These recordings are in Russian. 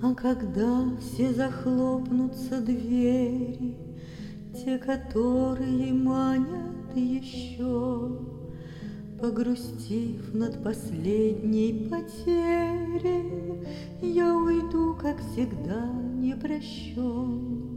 А когда все захлопнутся двери, те, которые манят еще, погрустив над последней потерей, я уйду, как всегда, не прощен.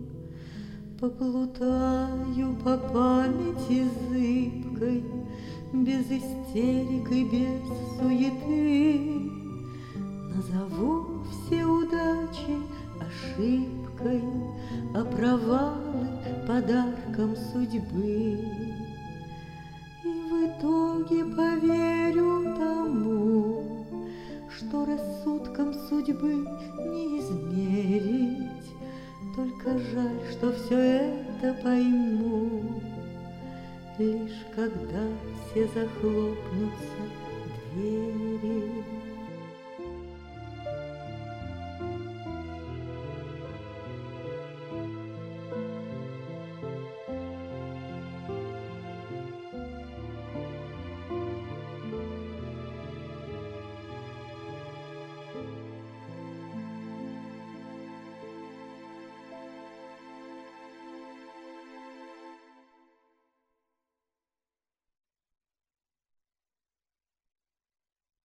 Поплутаю по памяти зыбкой, без истерик и без суеты. Назову все удачи ошибкой, а провалы подарком судьбы. И в итоге поверю тому, что рассудком судьбы не измерить. Только жаль, что все это пойму, лишь когда все захлопнутся двери.